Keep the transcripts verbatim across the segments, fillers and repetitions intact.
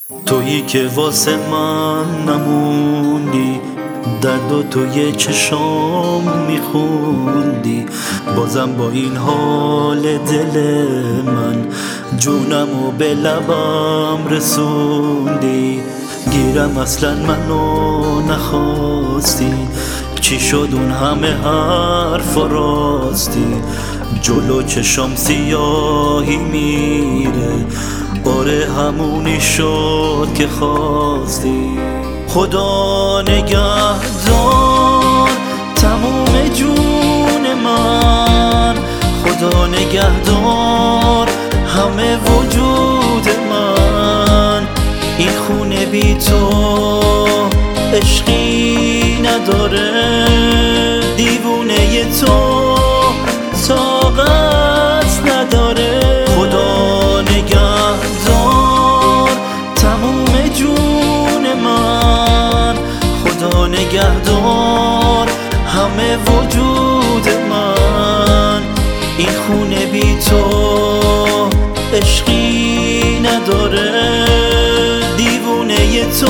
تویی که واسه من نموندی، درد و توی چشام میخوندی. بازم با این حال دل من جونمو به لبم رسوندی. گیرم اصلا منو نخواستی، چی شد اون همه حرف راستی؟ جلو چشام سیاهی میره، آره همونی شد که خواستی. خدا نگهدار تموم جون من، خدا نگهدار همه وجود من. این خونه بی تو عشقی نداره، دیوونه تو طاقت نداره. خدا نگهدار تموم جون من، خدا نگهدار همه وجود من. این خونه بی تو عشقی نداره، دیوونه تو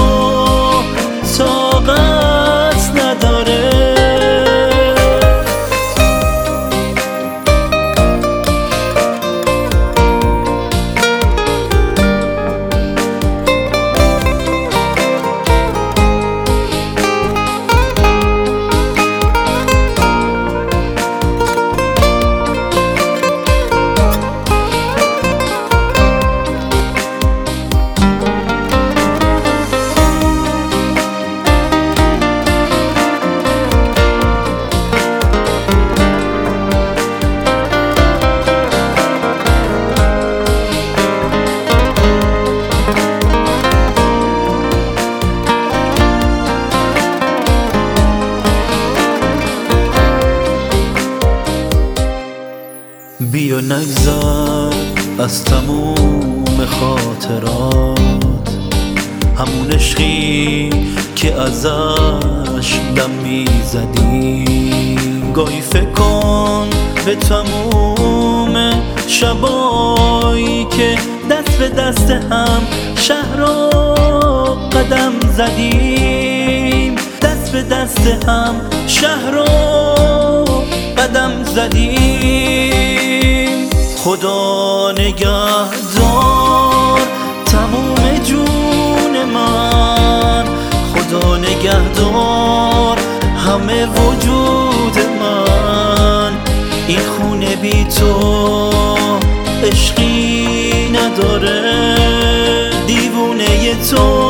طاقت نداره. بیا نگذر از تموم خاطرات، همون عشقی که ازش دم میزدیم. گاهی فکر کن به تموم شبایی که دست به دست هم شهر را قدم زدیم. دست به دست هم شهر را قدم زدیم. خدا نگهدار تموم جون من، خدا نگهدار همه وجود من. این خونه بی تو عشقی نداره، دیوونه تو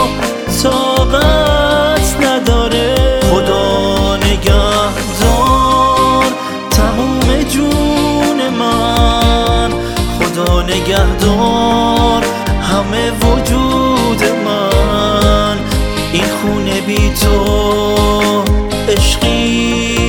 طاقت نداره. خدا نگهدار تموم جون من، خدا نگهدار همه وجود من. این خونه بی تو عشقی